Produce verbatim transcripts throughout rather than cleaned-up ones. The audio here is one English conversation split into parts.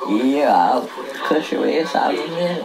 Yeah, push your ass out of here.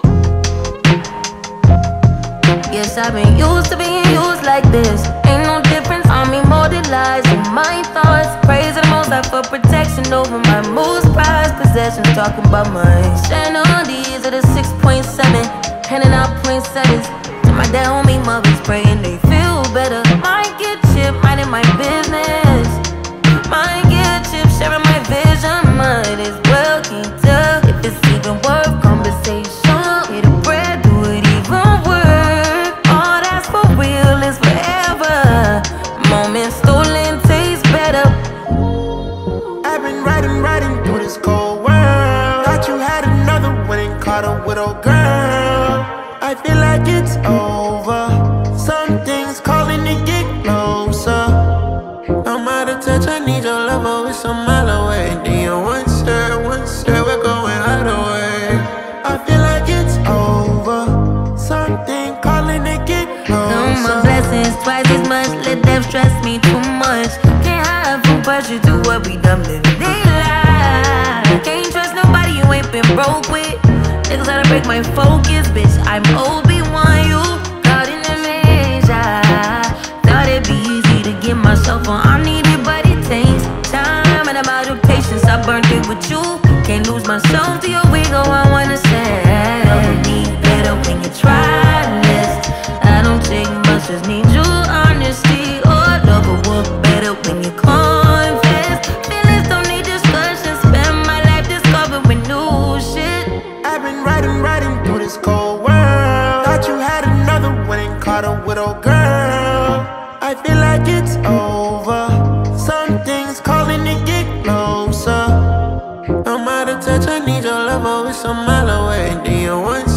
Yes, I've been used to being used like this. Ain't no difference on me, more than lies in my thoughts. Praise the most high for protection over my most prized possessions. Talking about mine. Stand on these at a six point seven, handing out point sevens to my dad, homie, mothers, praying they feel better. Might get chipped, minding my business. Might get chipped, sharing my vision. Might as well keep up if it's even worth conversation. Hit a bread, do it even work. All that's for real is forever. Moments stolen taste better. I've been riding, riding through this cold world. Thought you had another one and caught a widow girl. I feel like it's over. Something's calling to get closer. I'm out of touch, I need your love, oh, it's a mile away. Do you want sir, one sir, we're going out of way. I feel like it's over. Something calling to get closer. Count my blessings twice as much, let them stress me too much. Can't hide from pressure, do what we done living they lie. Can't trust nobody you ain't been broke with. Niggas gotta break my focus, bitch, I'm Obi-Wan, you caught in the measure. Thought it'd be easy to get myself on, I need it, but it takes time. And I'm out of patience, I burned it with you. Can't lose myself to your wiggle, I wanna say love me better when you try this. I don't take much, just need your honesty. Oh, love will work better when you confess. Feelings don't need discussion, spend my life discovering new shit. I've been riding, riding through this cold world. Thought you had another one and caught a widow girl. I feel like it's over. Something's calling to get closer. I'm out of touch, I need your love, oh, it's a mile away. Do you want